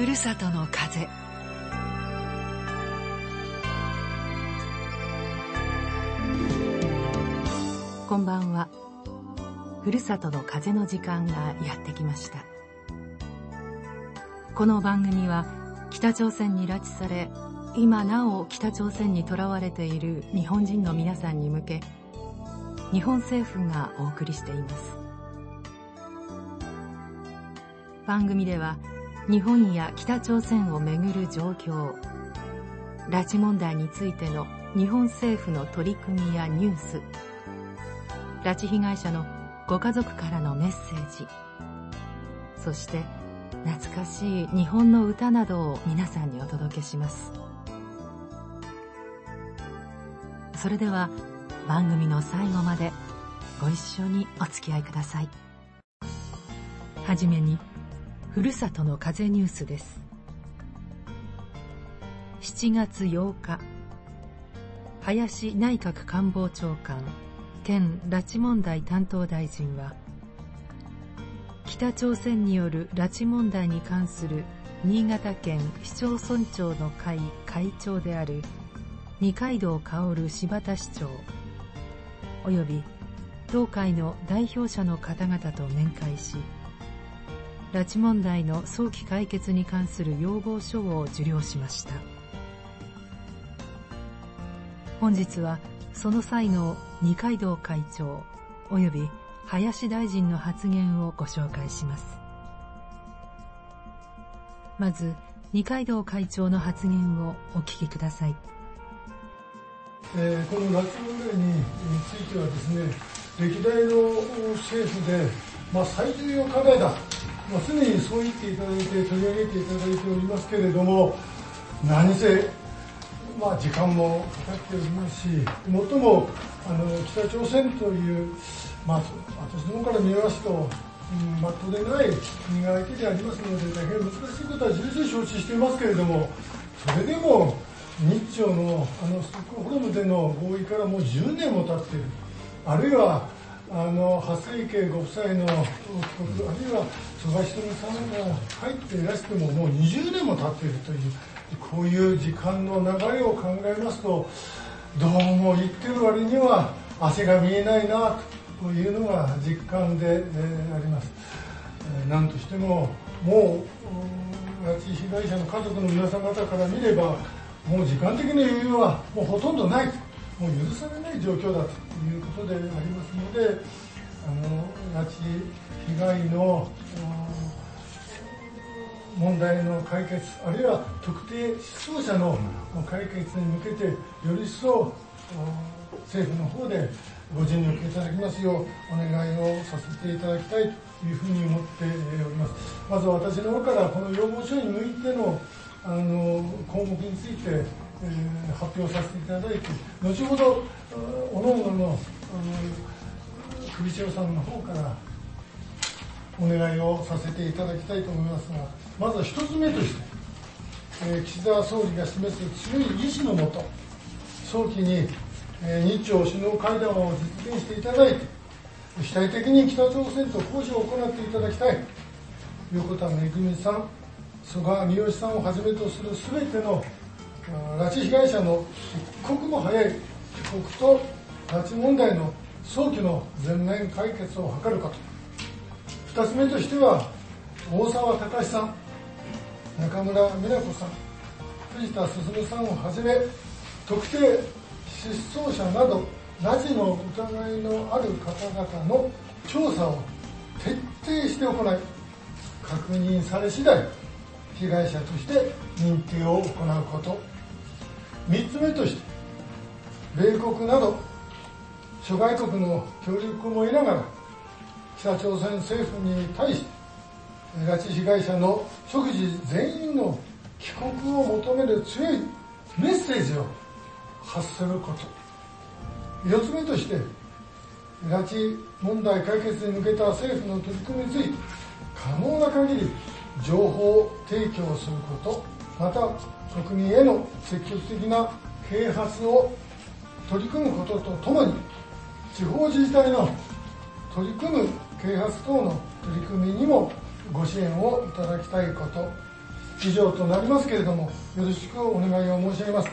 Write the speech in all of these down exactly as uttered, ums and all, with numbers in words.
ふるさとの風。こんばんは。ふるさとの風の時間がやってきました。この番組は北朝鮮に拉致され、今なお北朝鮮に囚われている日本人の皆さんに向け、日本政府がお送りしています。番組では日本や北朝鮮をめぐる状況、拉致問題についての日本政府の取り組みやニュース、拉致被害者のご家族からのメッセージ、そして懐かしい日本の歌などを皆さんにお届けします。それでは番組の最後までご一緒にお付き合いください。はじめにふるさとの風ニュースです。しちがつようか、林内閣官房長官兼拉致問題担当大臣は、北朝鮮による拉致問題に関する新潟県市町村長の会会長である二階堂薫新発田市長および同会の代表者の方々と面会し、拉致問題の早期解決に関する要望書を受領しました。本日はその際の二階堂会長および林大臣の発言をご紹介します。まず二階堂会長の発言をお聞きください。 えー、この拉致問題についてはですね、歴代の政府で、まあ、最重要課題だ、まあ、常にそう言っていただいて取り上げていただいておりますけれども、何せ、まあ、時間もかかっておりますし、もっともあの北朝鮮という、まあ、私どもから見ますと、うん、まっとうでない国が相手でありますので、大変難しいことは重々承知していますけれども、それでも日朝のあのストックホルムでの合意からもうじゅうねんも経っている。あるいはあの蓮池ご夫妻の帰国、あるいは曽我ひとみさんが入っていらしてももうにじゅうねんも経っているという、こういう時間の流れを考えますと、どうも言ってる割には汗が見えないなというのが実感で、えー、あります。えー、何としてももう拉致被害者の家族の皆さん方から見れば、もう時間的な余裕はもうほとんどない、もう許されない状況だということでありますので、あの拉致被害の問題の解決、あるいは特定失踪者の解決に向けて、より一層政府の方でご尽力いただきますようお願いをさせていただきたいというふうに思っております。まず私の方からこの要望書に向いてのあの項目について、えー、発表させていただいて、後ほどおのおのの首長さんの方からお願いをさせていただきたいと思いますが、まずは一つ目として、えー、岸田総理が示す強い意志のもと、早期に、えー、日朝首脳会談を実現していただいて、主体的に北朝鮮と交渉を行っていただきたい。横田めぐみさん、曽我三好さんをはじめとするすべての拉致被害者の一刻も早い帰国と拉致問題の早期の全面解決を図ること。二つ目としては、大沢隆さん、中村美奈子さん、藤田進さんをはじめ、特定失踪者など拉致の疑いのある方々の調査を徹底して行い、確認され次第被害者として認定を行うこと。三つ目として、米国など諸外国の協力も得ながら、北朝鮮政府に対して拉致被害者の即時全員の帰国を求める強いメッセージを発すること。四つ目として、拉致問題解決に向けた政府の取り組みについて可能な限り情報提供すること、また国民への積極的な啓発を取り組むこととともに、地方自治体の取り組む啓発等の取り組みにもご支援をいただきたいこと。 以上となりますけれども、よろしくお願いを申し上げます。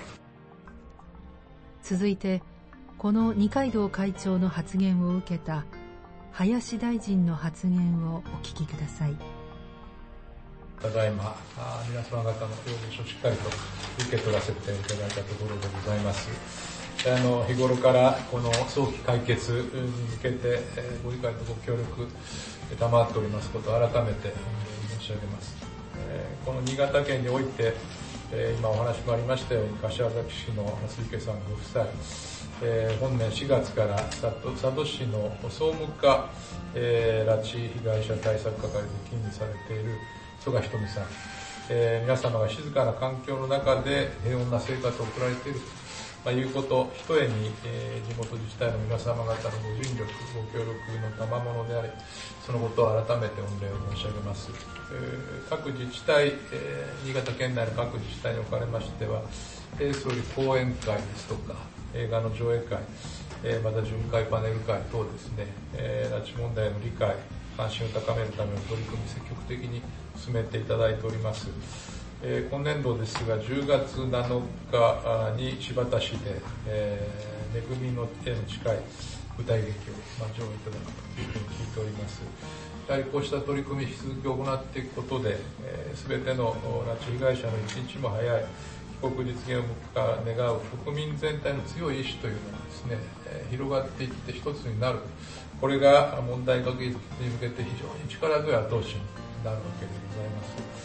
続いて、この二階堂会長の発言を受けた林大臣の発言をお聞きください。 ただいま皆様方の要望書をしっかりと受け取らせていただいたところでございます。あの日頃からこの早期解決に向けてご理解とご協力賜っておりますことを改めて申し上げます。この新潟県において今お話もありましたように、柏崎市の蓮池さんご夫妻、本年しがつから佐渡市の総務課拉致被害者対策係で勤務されている曽我ひとみさん、皆様が静かな環境の中で平穏な生活を送られているということ、ひとえに地元自治体の皆様方のご尽力、ご協力の賜物であり、そのことを改めて御礼を申し上げます。各自治体、新潟県内の各自治体におかれましては、総理講演会ですとか、映画の上映会、また巡回パネル会等ですね、拉致問題の理解、関心を高めるための取り組み、積極的に進めていただいております。今年度ですが、じゅうがつなのかに新発田市で、めぐみの絵の近い舞台劇を上映いただくというふうに聞いております。やはりこうした取り組み、引き続き行っていくことで、すべての拉致被害者の一日も早い帰国実現を願う国民全体の強い意志というのがですね、広がっていって一つになる。これが問題解決に向けて非常に力強い後押しになるわけでございます。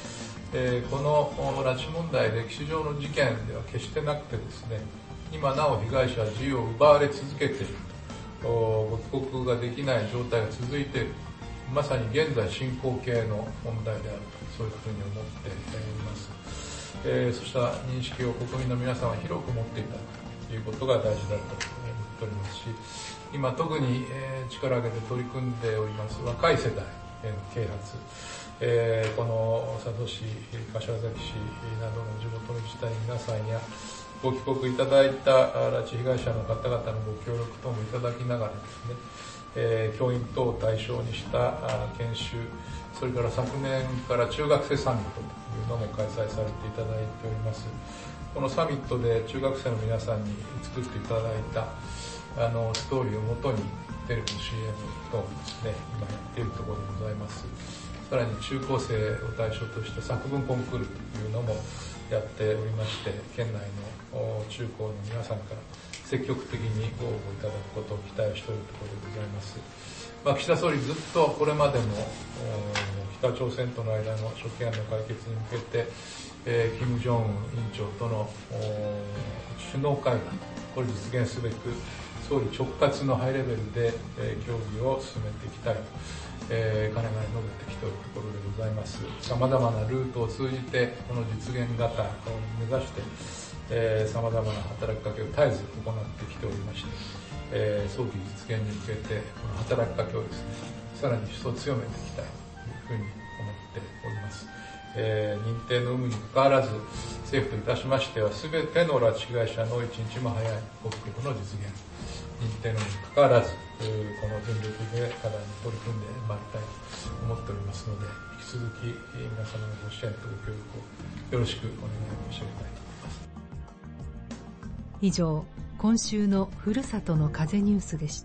えー、この拉致問題、歴史上の事件では決してなくてですね、今なお被害者は自由を奪われ続けていると、ご帰国ができない状態が続いている、まさに現在進行形の問題であると、そういうふうに思っております。えー、そうした認識を国民の皆さんは広く持っていただくということが大事だと思っておりますし、今特に力を挙げて取り組んでおります若い世代への啓発、えー、この佐渡市、柏崎市などの地元の自治体の皆さんや、ご帰国いただいた拉致被害者の方々のご協力等もいただきながらですね、えー、教員等を対象にした研修、それから昨年から中学生サミットというのも開催されていただいております。このサミットで中学生の皆さんに作っていただいたあのストーリーをもとにテレビの シーエム 等もですね、今やっているところでございます。さらに中高生を対象とした作文コンクールというのもやっておりまして、県内の中高の皆さんから積極的にご応募いただくことを期待しておるところでございます。まあ、岸田総理ずっとこれまでも北朝鮮との間の諸懸案の解決に向けて、えー、金正恩委員長との首脳会談、これ実現すべく総理直轄のハイレベルで、えー、協議を進めていきたいと、えー、かねがね述べてきているところでございます。様々なルートを通じてこの実現型を目指して、えー、様々な働きかけを絶えず行ってきておりまして、えー、早期実現に向けてこの働きかけをですね、さらに一層強めていきたいというふうに思っております。えー、認定の有無にかかわらず、政府といたしましては全ての拉致被害者の一日も早いご帰国の実現、認定の有無にかかわらず、この全力で課題に取り組んでまいりたいと思っておりますので、引き続き皆様のご支援とご協力をよろしくお願い申し上げたいと思います。 以上、今週のふるさとの風ニュースでした。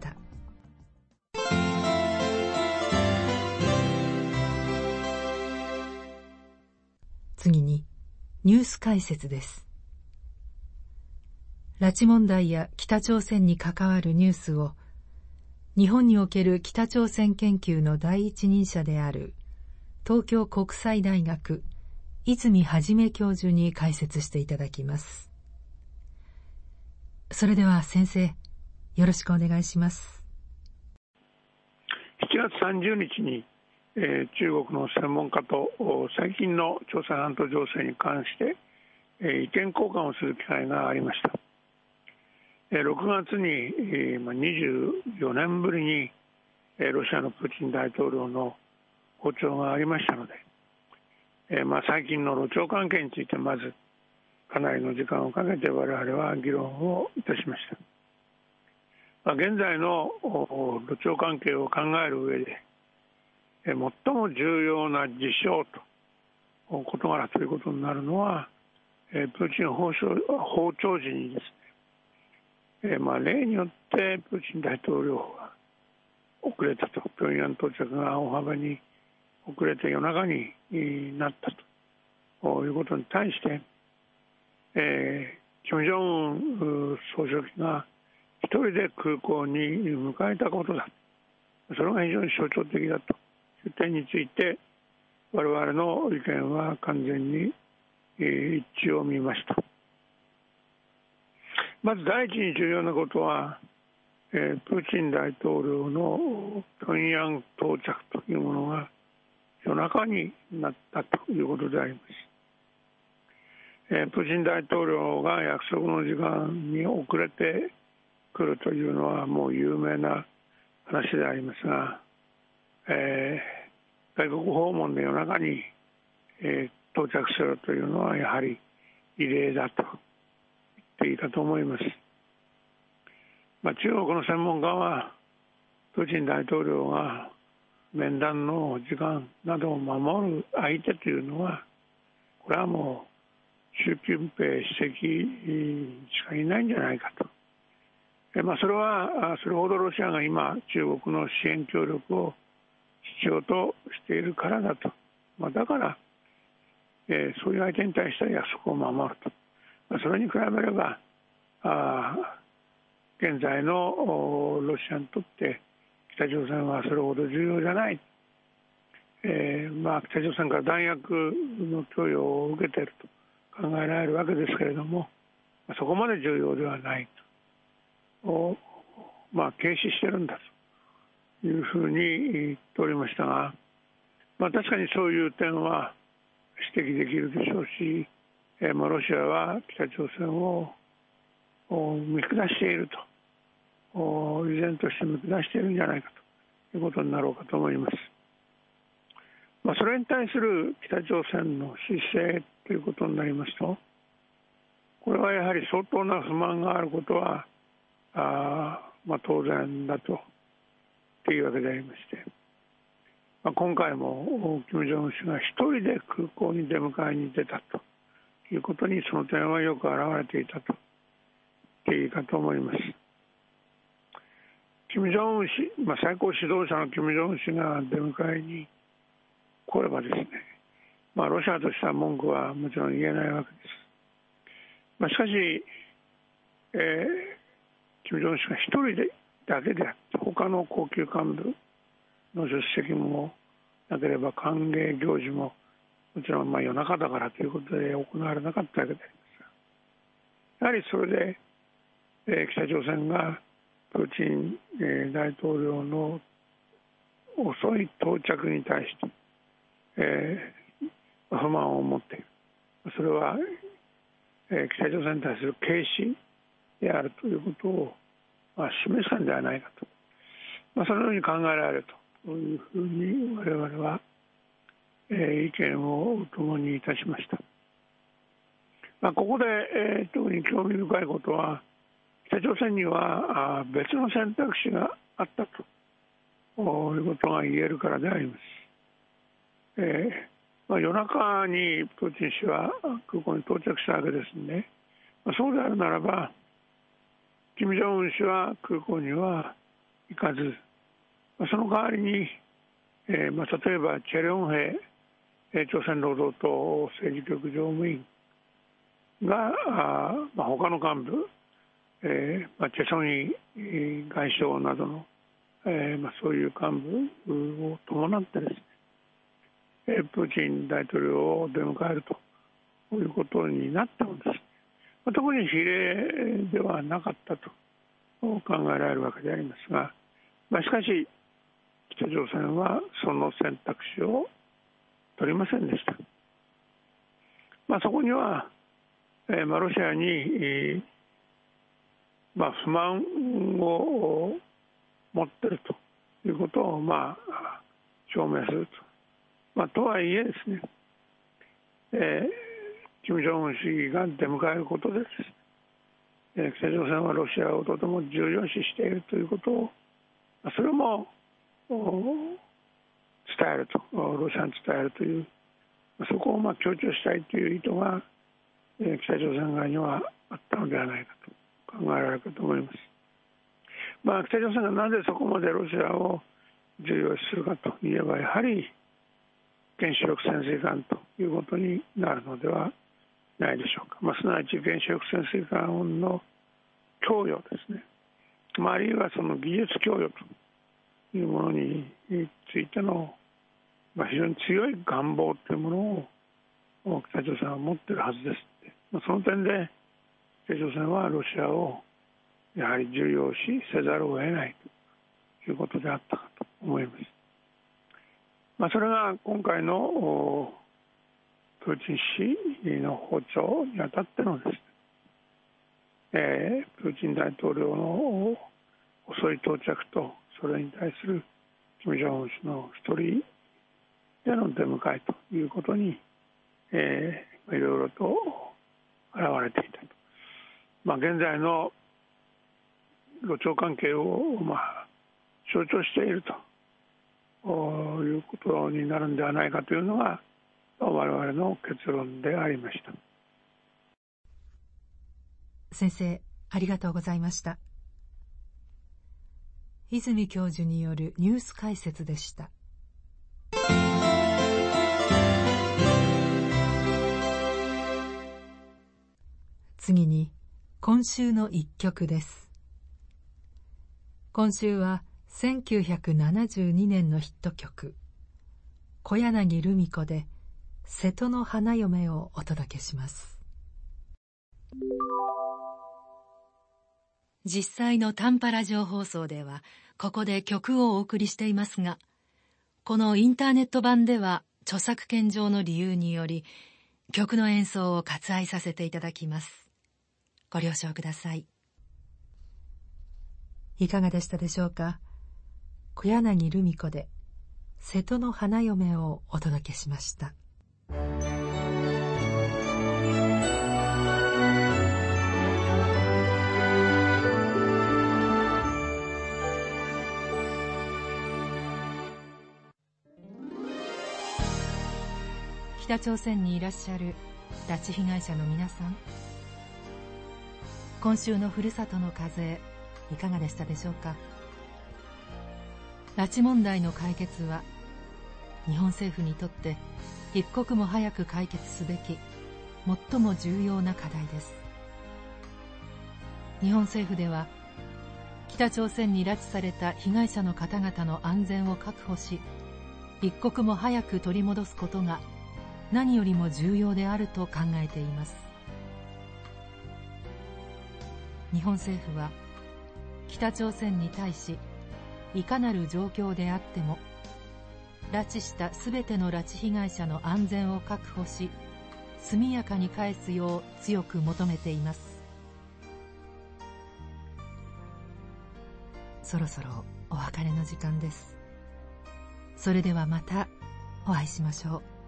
次にニュース解説です。拉致問題や北朝鮮に関わるニュースを日本における北朝鮮研究の第一人者である東京国際大学泉元教授に解説していただきます。それでは先生、よろしくお願いします。 しちがつさんじゅうにちに、えー、中国の専門家と最近の朝鮮半島情勢に関して、えー、意見交換をする機会がありました。えー、ろくがつに、えー、にじゅうよねんぶりに、えー、ロシアのプーチン大統領の訪朝がありましたので、えーまあ、最近の露朝関係についてまずかなりの時間をかけて我々は議論をいたしました。まあ、現在の露朝関係を考える上で、最も重要な事象事柄ということになるのは、えー、プーチン訪朝時にですね、えーまあ、例によってプーチン大統領が遅れたと、平壌到着が大幅に遅れて夜中になったということに対して、えー、金正恩総書記が一人で空港に迎えたことだ、それが非常に象徴的だという点について、我々の意見は完全に一致を見ました。まず第一に重要なことは、えー、プーチン大統領の平壌到着というものが夜中になったということであります。えー、プーチン大統領が約束の時間に遅れてくるというのはもう有名な話でありますが、えー、外国訪問で夜中に、えー、到着するというのはやはり異例だと言っていいかと思います。まあ、中国の専門家はプーチン大統領が面談の時間などを守る相手というのは、これはもう習近平主席しかいないんじゃないかと。えまあ、それはそれほどロシアが今中国の支援協力を必要としているからだと。まあ、だから、えー、そういう相手に対しては約束を守ると。まあ、それに比べればあ現在のロシアにとって北朝鮮はそれほど重要じゃない、えーまあ、北朝鮮から弾薬の供与を受けていると考えられるわけですけれども、そこまで重要ではないと、をまあ、軽視しているんだというふうに言っておりましたが、まあ、確かにそういう点は指摘できるでしょうし、えーまあ、ロシアは北朝鮮を見下していると、依然として見下しているんじゃないかということになろうかと思います。まあ、それに対する北朝鮮の姿勢ということになりますと、これはやはり相当な不満があることはあ、まあ、当然だとっていうわけでありまして、まあ、今回も金正恩氏が一人で空港に出迎えに出たということに、その点はよく表れていたと言っていいかと思います。金正恩氏、まあ、最高指導者の金正恩氏が出迎えに来ればですね、まあ、ロシアとしては文句はもちろん言えないわけです。まあ、しかし、えー、金正恩氏が一人でだけであって、他の高級幹部の出席もなければ歓迎行事ももちろんまあ夜中だからということで行われなかったわけでありますが、やはりそれで、えー、北朝鮮がプーチン、えー、大統領の遅い到着に対して、えー、不満を持っている。それは、えー、北朝鮮に対する軽視であるということを、まあ、示したんではないかと、まあ、そのように考えられるというふうに我々は、えー、意見を共にいたしました。まあ、ここで、えー、特に興味深いことは、北朝鮮には別の選択肢があったということが言えるからであります。えーまあ、夜中にプーチン氏は空港に到着したわけですので、まあ、そうであるならば、金正恩氏は空港には行かず、まあ、その代わりに、えーまあ、例えばチェ・リョンヘ朝鮮労働党政治局常務員が、あまあ、他の幹部、えーまあ、チェ・ソンヒ外相などの、えーまあ、そういう幹部を伴ってですね、えー、プーチン大統領を出迎えるということになってもですね、まあ、特に比例ではなかったと考えられるわけでありますが、まあ、しかし北朝鮮はその選択肢を取りませんでした。まあ、そこには、えーまあ、ロシアに、えーまあ、不満を持っているということを、まあ、証明すると。まあ、とはいえですね、えー、金正恩氏が出迎えることでですね、えー、北朝鮮はロシアをとても重要視しているということを、それも伝えると、ロシアに伝えるというそこをまあ強調したいという意図が、えー、北朝鮮側にはあったのではないかと考えられるかと思います。まあ、北朝鮮がなぜそこまでロシアを重要視するかといえば、やはり原子力潜水艦ということになるのではないでしょうか。まあ、すなわち原子力潜水艦の供与ですね、まあ、あるいはその技術供与というものについての、まあ、非常に強い願望というものを北朝鮮は持っているはずです。まあ、その点で北朝鮮はロシアをやはり重要視せざるを得ないということであったかと思います。まあ、それが今回のプーチン氏の訪朝にあたってのですね、えー、プーチン大統領の遅い到着と、それに対する金正恩氏の一人での出迎えということに、えー、いろいろと現れていたと。まあ、現在の露朝関係を、まあ、象徴しているということになるんではないかというのが我々の結論でありました。 先生、ありがとうございました。泉教授によるニュース解説でした。次に今週の一曲です。今週はせんきゅうひゃくななじゅうにねんのヒット曲、小柳ルミ子で瀬戸の花嫁をお届けします。実際の短波ラジオ放送ではここで曲をお送りしていますが、このインターネット版では著作権上の理由により曲の演奏を割愛させていただきます。ご了承ください。いかがでしたでしょうか。小柳ルミ子で瀬戸の花嫁をお届けしました。北朝鮮にいらっしゃる拉致被害者の皆さん、今週のふるさとの風いかがでしたでしょうか。拉致問題の解決は日本政府にとって一刻も早く解決すべき最も重要な課題です。日本政府では北朝鮮に拉致された被害者の方々の安全を確保し、一刻も早く取り戻すことが何よりも重要であると考えています。日本政府は北朝鮮に対し、いかなる状況であっても拉致したすべての拉致被害者の安全を確保し、速やかに返すよう強く求めています。そろそろお別れの時間です。それではまたお会いしましょう。